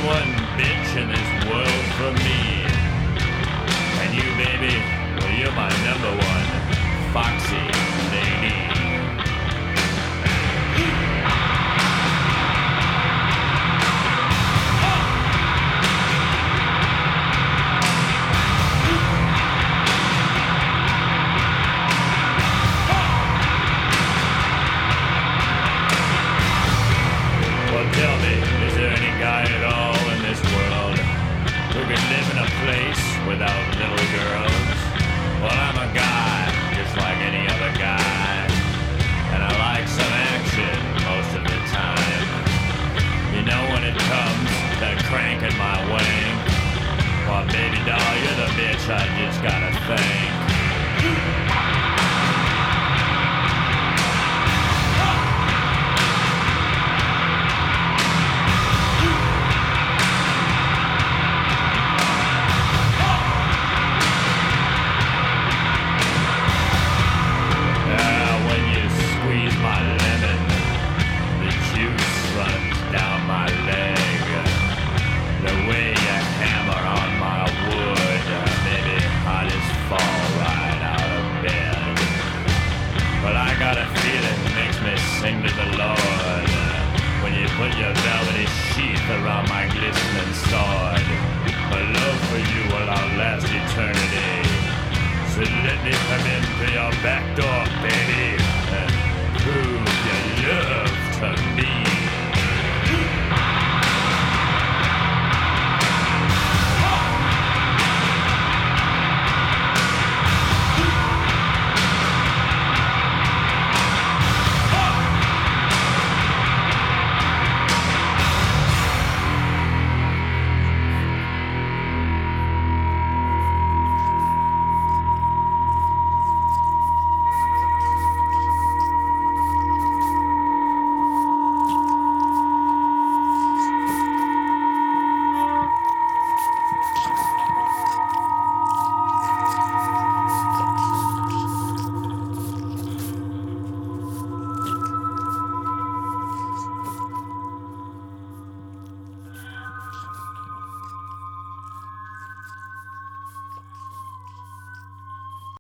one bitch in this world for me. And you, baby, well, you're my number one foxy lady. Tell me, is there any guy at all in this world who can live in a place without little girls? Well, I'm a guy, just like any other guy, and I like some action most of the time. You know, when it comes to cranking my wing, well, baby doll, you're the bitch I just gotta thank. Sing to the Lord when you put your velvety sheath around my glistening sword. My love for you will outlast eternity. So let me come in through your back door, baby.